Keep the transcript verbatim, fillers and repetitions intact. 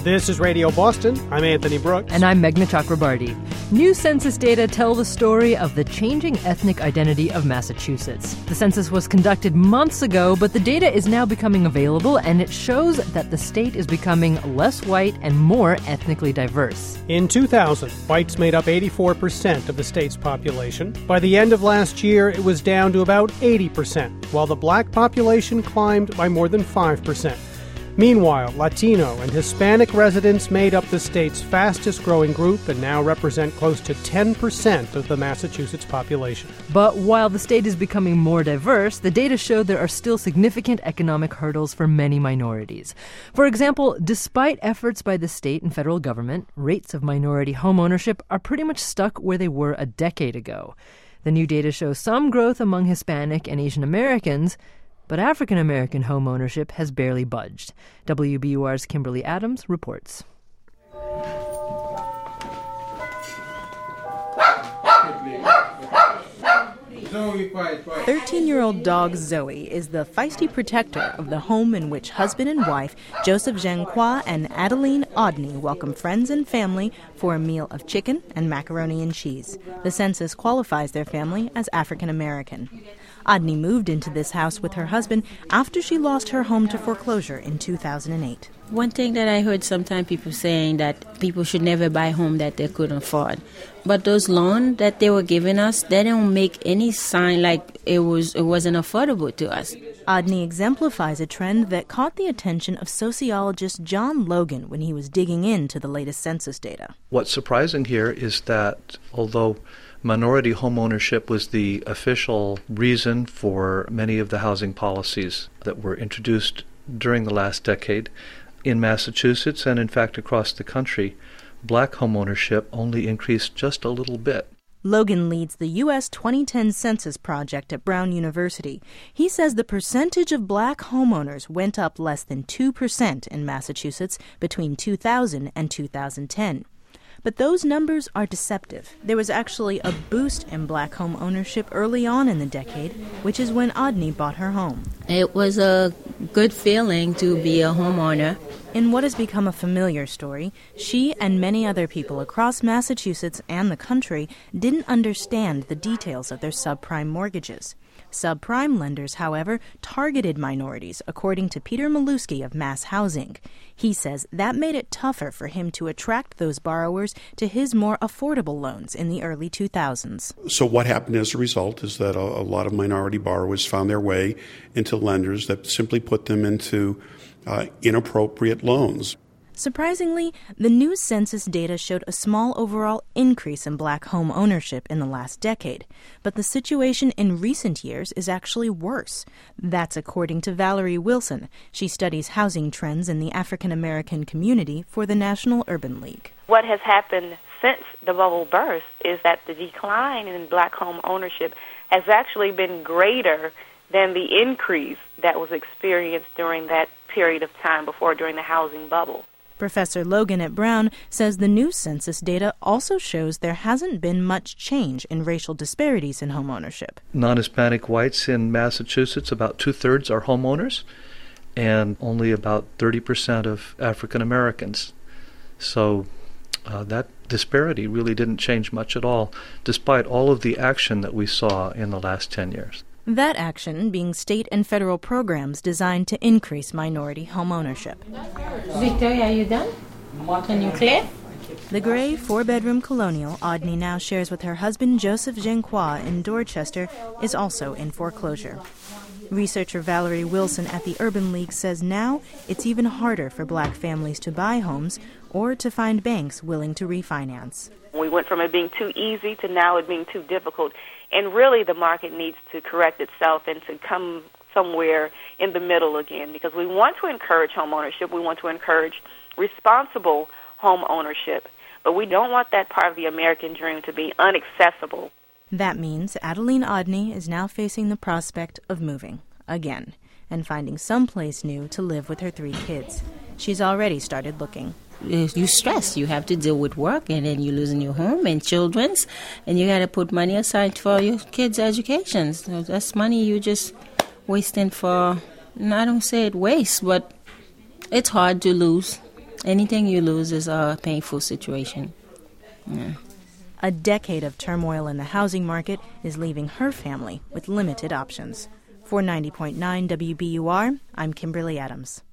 This is Radio Boston. I'm Anthony Brooks. And I'm Meghna Chakrabarty. New census data tell the story of the changing ethnic identity of Massachusetts. The census was conducted months ago, but the data is now becoming available, and it shows that the state is becoming less white and more ethnically diverse. In two thousand, whites made up eighty-four percent of the state's population. By the end of last year, it was down to about eighty percent, while the black population climbed by more than five percent. Meanwhile, Latino and Hispanic residents made up the state's fastest-growing group and now represent close to ten percent of the Massachusetts population. But while the state is becoming more diverse, the data show there are still significant economic hurdles for many minorities. For example, despite efforts by the state and federal government, rates of minority homeownership are pretty much stuck where they were a decade ago. The new data shows some growth among Hispanic and Asian Americans, but African-American homeownership has barely budged. W B U R's Kimberly Adams reports. thirteen-year-old dog Zoe is the feisty protector of the home in which husband and wife Joseph Jean-Qua and Adeline Odney welcome friends and family for a meal of chicken and macaroni and cheese. The census qualifies their family as African-American. Odney moved into this house with her husband after she lost her home to foreclosure in two thousand eight. One thing that I heard sometimes people saying that people should never buy a home that they couldn't afford. But those loans that they were giving us, they don't make any sign like it was it wasn't affordable to us. Odney exemplifies a trend that caught the attention of sociologist John Logan when he was digging into the latest census data. What's surprising here is that although minority homeownership was the official reason for many of the housing policies that were introduced during the last decade, in Massachusetts and in fact across the country, black homeownership only increased just a little bit. Logan leads the U S twenty ten Census Project at Brown University. He says the percentage of black homeowners went up less than two percent in Massachusetts between two thousand and two thousand ten. But those numbers are deceptive. There was actually a boost in black home ownership early on in the decade, which is when Odney bought her home. It was a good feeling to be a homeowner. In what has become a familiar story, she and many other people across Massachusetts and the country didn't understand the details of their subprime mortgages. Subprime lenders, however, targeted minorities, according to Peter Maluski of Mass Housing. He says that made it tougher for him to attract those borrowers to his more affordable loans in the early two thousands. So what happened as a result is that a, a lot of minority borrowers found their way into lenders that simply put them into uh, inappropriate loans. Surprisingly, the new census data showed a small overall increase in black home ownership in the last decade. But the situation in recent years is actually worse. That's according to Valerie Wilson. She studies housing trends in the African American community for the National Urban League. What has happened since the bubble burst is that the decline in black home ownership has actually been greater than the increase that was experienced during that period of time before, during the housing bubble. Professor Logan at Brown says the new census data also shows there hasn't been much change in racial disparities in homeownership. Non-Hispanic whites in Massachusetts, about two-thirds are homeowners, and only about thirty percent of African Americans. So uh, that disparity really didn't change much at all, despite all of the action that we saw in the last ten years. That action being state and federal programs designed to increase minority homeownership. Victoria, are you done? Can you clear? The gray four-bedroom colonial Odney now shares with her husband Joseph Jean-Qua in Dorchester is also in foreclosure. Researcher Valerie Wilson at the Urban League says now it's even harder for black families to buy homes or to find banks willing to refinance. We went from it being too easy to now it being too difficult. And really the market needs to correct itself and to come somewhere in the middle again, because we want to encourage home ownership. We want to encourage responsible home ownership. But we don't want that part of the American dream to be inaccessible. That means Adeline Odney is now facing the prospect of moving again and finding someplace new to live with her three kids. She's already started looking. You stress. You have to deal with work, and then you're losing your home and children's, and you got to put money aside for your kids' education. So that's money you just wasting for, I don't say it waste, but it's hard to lose anything you lose is a painful situation. Yeah. A decade of turmoil in the housing market is leaving her family with limited options. For ninety point nine W B U R, I'm Kimberly Adams.